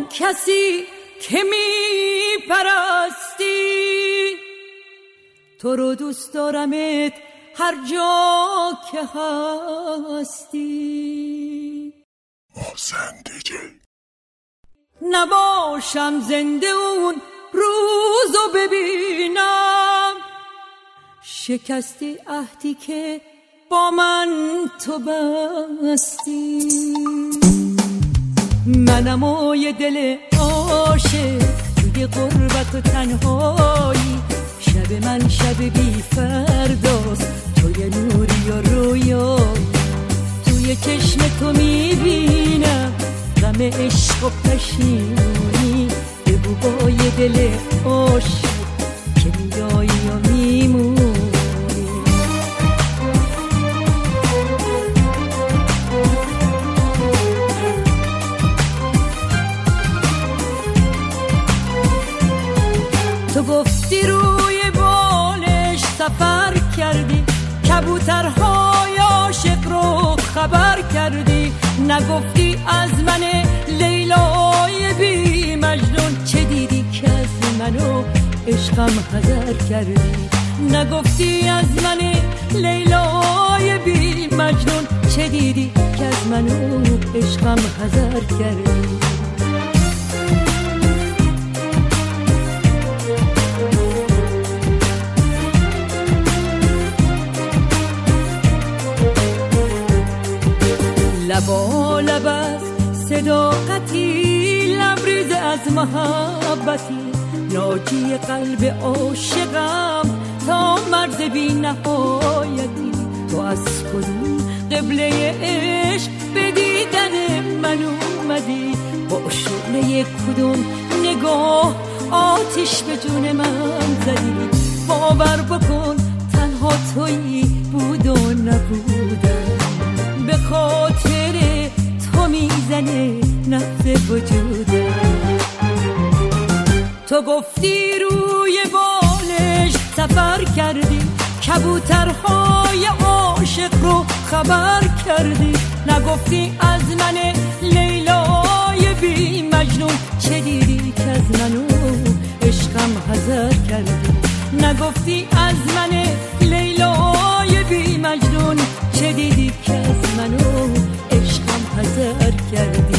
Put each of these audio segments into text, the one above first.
آن کسی که میپرستی. تو رو دوست دارمت هر جا که هستی. محسن دیجی. نباشم زنده اون روزو ببینم، شکستی عهدی که با من تو بستی. منم و یه دل عاشق توی غربت و تنهایی، شب من شب بی فرداست، تو یه نوری و رویایی. توی چشم تو میبینم غم عشق و پشیمونی، بگو با یه دل عاشق که میایی و میمونی. تو گفتی روی بالش سفر کردی، کبوترهای عاشق رو خبر کردی. نگفتی از من لیلای بی مجنون، چه دیدی که از منو عشقم حذر کردی. نگفتی از من لیلای بی مجنون، چه دیدی که از منو عشقم حذر کردی. لبا لب از صداقتی، لبریز از محبتی، ناجی قلب عاشقم تا مرز بی نهایتی. تو از کدوم قبله عشق به دیدن من اومدی، با شعله کدوم نگاه آتش به جون من زدی. باور بکن تنها تویی بود و نبودم، به خاطر تو میزنه نفس وجودم. تو گفتی روی بالش سفر کردی، کبوترهای عاشق رو خبر کردی. نگفتی از من لیلای بی مجنون، چه دیدی که از منو عشقم حذر کردی. نگفتی از من لیلای بی مجنون، چه دیدی که از منو عشقم حذر کردی.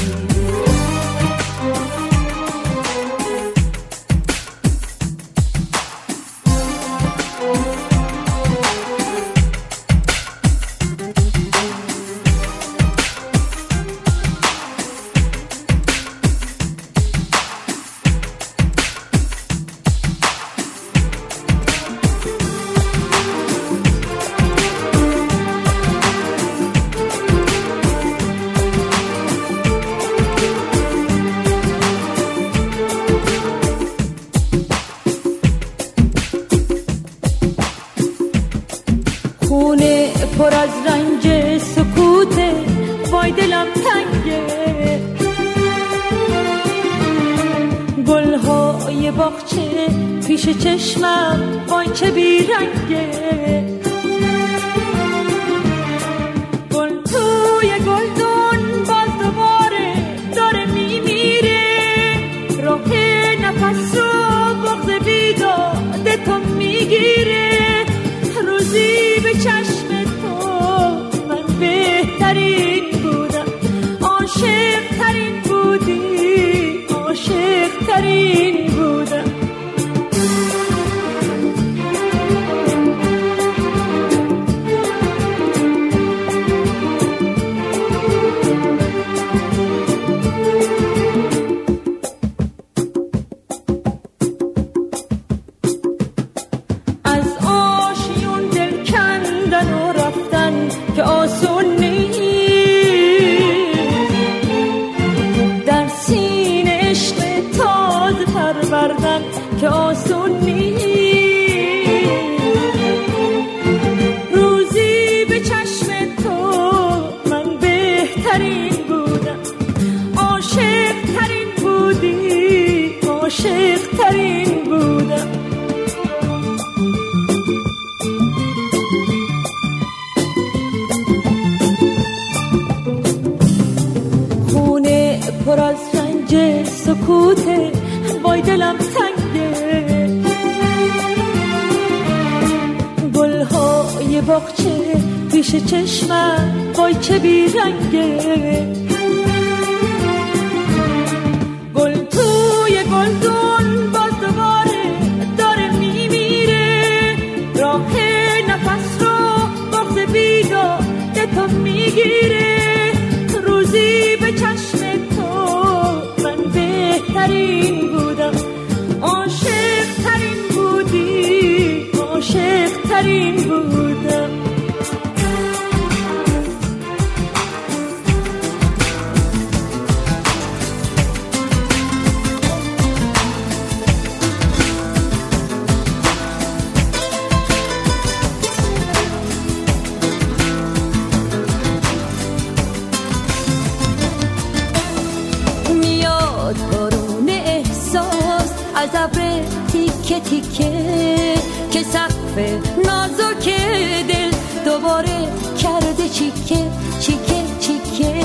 خونه پر از رنج سکوته، وای دلم تنگه. گلهای باغچه پیش چشمم، وای چه بیرنگه. گل توی گلدون باز دوباره داره میمیره، راه نفس رو بغض بیداد تو میگیره. روزی به چشم تو من بهترین بودم، عاشق ترین بودی، عاشق ترین بودم. که آسون نیست، در سینه عشق تازه پروردن که آسون نیست. روزی به چشم تو من بهترین بودم، عاشق ترین بودی، عاشق ترین بودم. پر از رنگ گنج سکوته، وای دلم تنگه. گلهای باغچه پیش چشمم، وای چه بیرنگه. گل توی گلدون باز دوباره داره میمیره، راه نفس رو بغض بیداده تو میگیره. روزی به چشم تو من بهترین بودم، عاشق ترین بودی، عاشق ترین بودم. از ابر تیکه تیکه که سقف نازک دل دوباره کرده چیکه چیکه چیکه.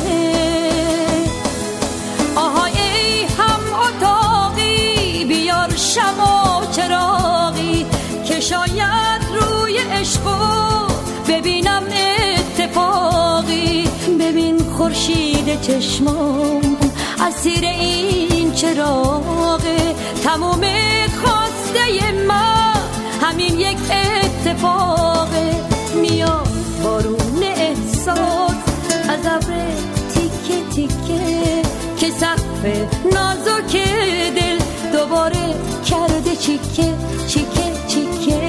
آهای ای هم اتاقی، بیار شمع و چراغی که شاید روی عشقو ببینم اتفاقی. ببین خورشید چشمام اسیر این چراغه، تموم خواسته من همین یک اتفاقه. میاد بارون احساس از ابر تیکه تیکه که سقف نازک دل دوباره کرده چیکه چیکه چیکه.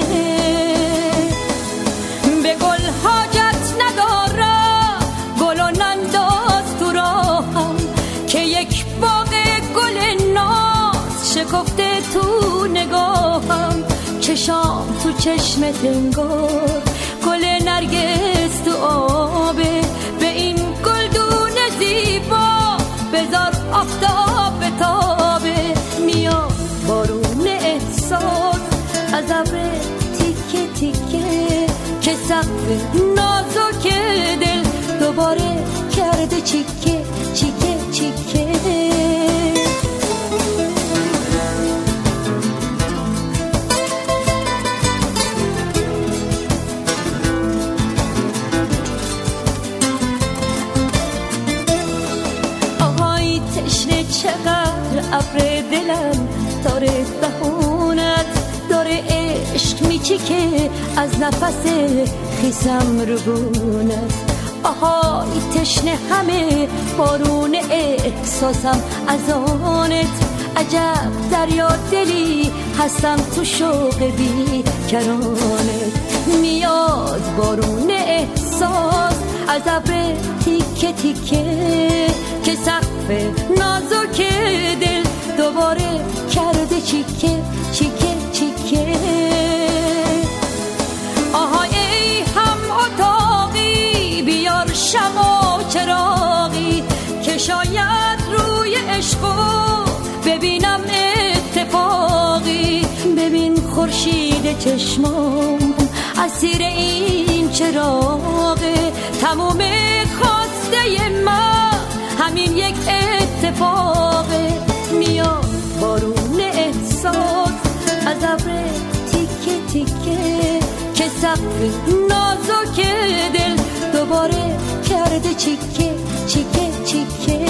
به گل حاجت ندارم، گلو ننداز تو راهم که یک باغ گل ناز شکفته تو نگاهم. چشام تو چشمت انگار گل نرگس تو آبه. به این گلدون زیبا بذار آفتاب بتابه. میاد بارون احساس از ابر تیکه تیکه که سقف نازک دل دوباره کرده چیکه چیکه چیکه. آهای تشنه چقدر ابر دلم داره بهونت، داره عشق میچیکه از نفس خیسم رو بونت. آهای تشنه همه بارون احساسم از آنت. عجب دریا دلی هستم تو شوق بی کرانت. میاد بارون احساس از ابر تیکه تیکه که سقف نازک دل دوباره کرده چیکه چیکه چیکه. آهای ای هم اتاقی، بیار شمع و چراغی که شاید روی عشقو ببینم اتفاقی. ببین خورشید چشمام اسیر این چراغه، تموم خواسته من همین یک اتفاقه. میاد بارون احساس از ابر تیکه تیکه که سقف نازک دل دوباره کرده چیکه چیکه چیکه.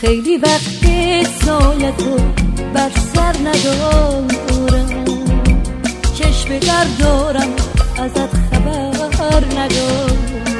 خیلی وقت سایتو بر سر ندارم، چشم در دارم ازت خبر ندارم.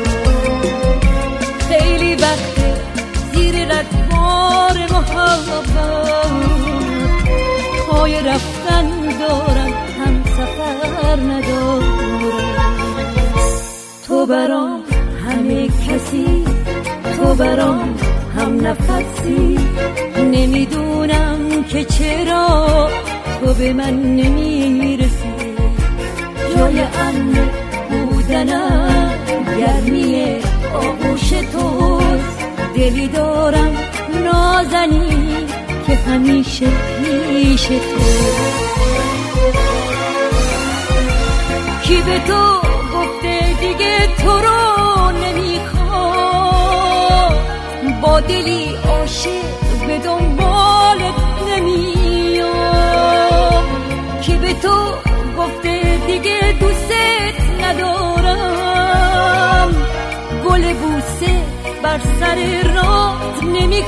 خیلی وقت زیر رگبار محبت پای رفتن دارم، هم سفر ندارم. تو برام همه کسی، تو برام هم نفسی، نمیدونم که چرا تو به من نمیرسی. جای امن بودنم گرمی آغوش توست، دلی دارم نازنی که همیشه پیش تو. کی به تو گفته دیگه تو رو نمیخوام، با دلی عاشق به دنبالت نمیام. کی به تو گفته دیگه دوست ندارم، گل بوسه بر سر رات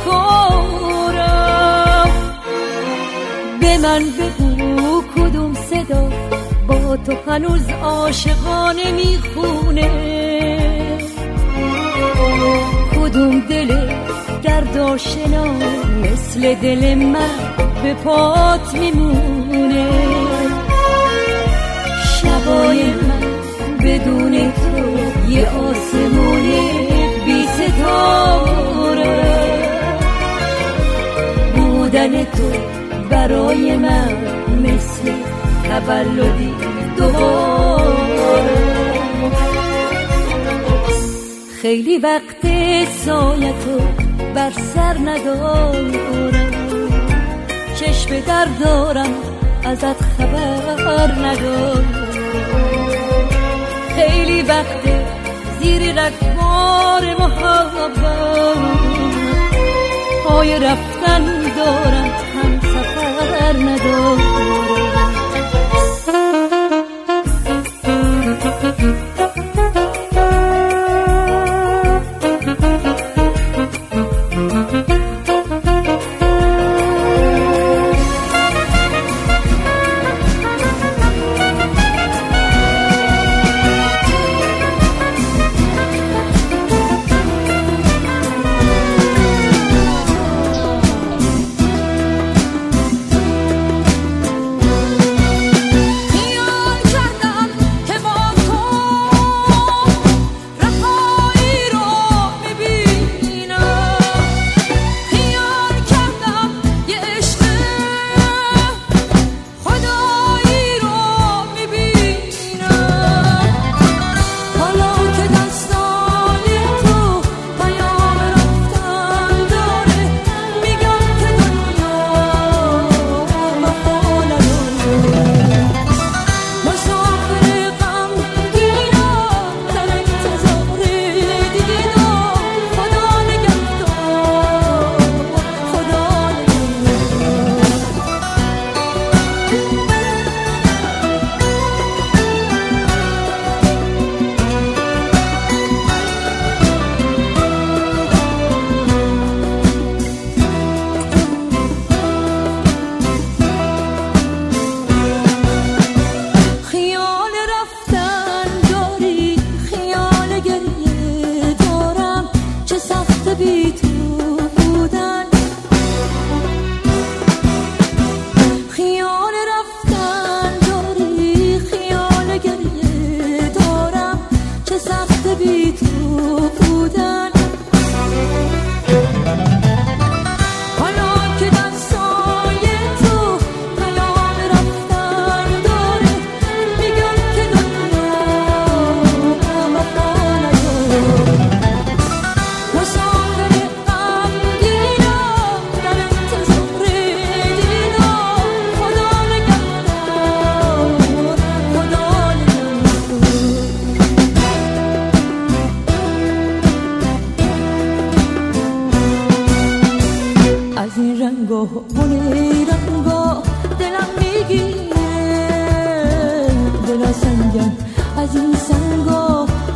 نمیخورم. به من بگو کدوم صدا با تو هنوز عاشقانه میخونه، کدوم دل دردآشنا مثل دل من به پات میمونه. شبای من بدون تو یه آسمون بی ستاره، بودن تو برای من مثل تولدی دوباره. خیلی وقت سایتو بر سر ندارم، چشم در دارم ازت خبر ندارم. خیلی وقت زیر رگبار محبت پای رفتن دارم، هم سفر ندارم.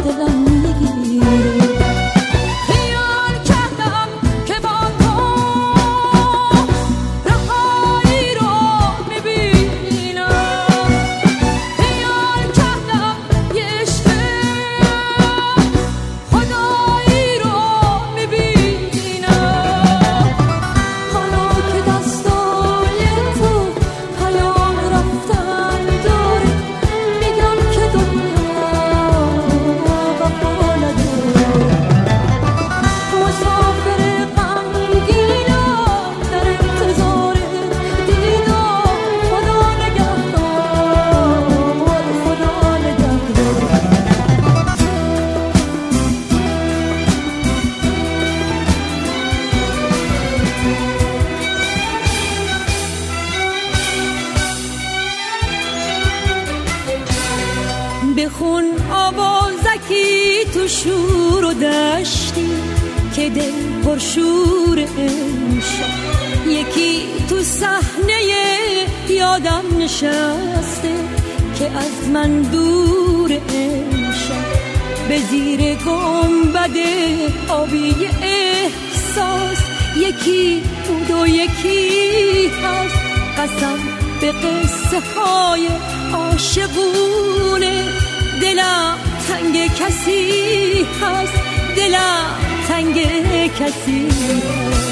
خیال کردم که با تو و شور و دشتی که دل پرشور امشب، یکی تو صحنه یادم نشسته که از من دور امشب، به زیر گنبد آبی احساس یکی بود و یکی هست. قسم به قصه های عاشقونه، دلم تنگ کسی هست، دلم تنگ کسی هست.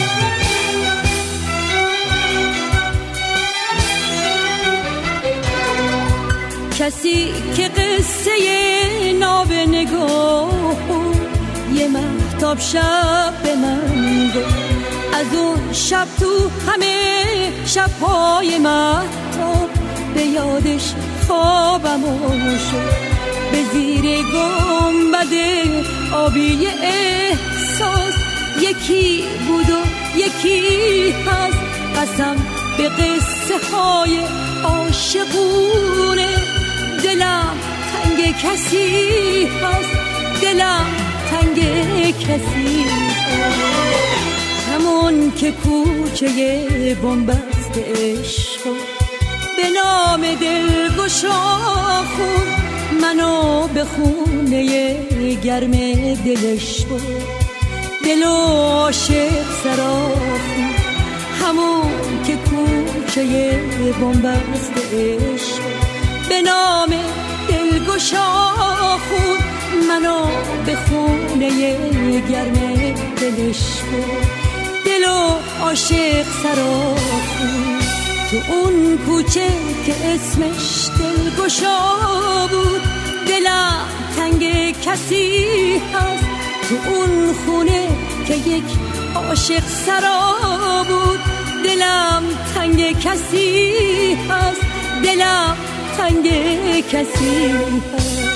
کسی که قصه ناب نگاه یه مهتاب شب به من گفت، از اون شب تو همه شب‌های مهتاب به یادش خوابم شد. به زیر گنبد آبی احساس یکی بود و یکی هست. قسم به قصه های عاشقونه، دلم تنگ کسی هست، دلم تنگ کسی هست. همون که کوچه بنبست عشق به نام دلگشا خون، منو به خونه گرم دلش بود، دل و عاشق سراخون. همون که کوچه بنبست عشق به نام دلگشا خون، منو به خونه گرم دلش بود، دل و عاشق سراخون. تو اون کوچه که اسمش دلگشا بود، دلم تنگ کسی هست. تو اون خونه که یک عاشق سرا بود، دلم تنگ کسی هست، دلم تنگ کسی هست.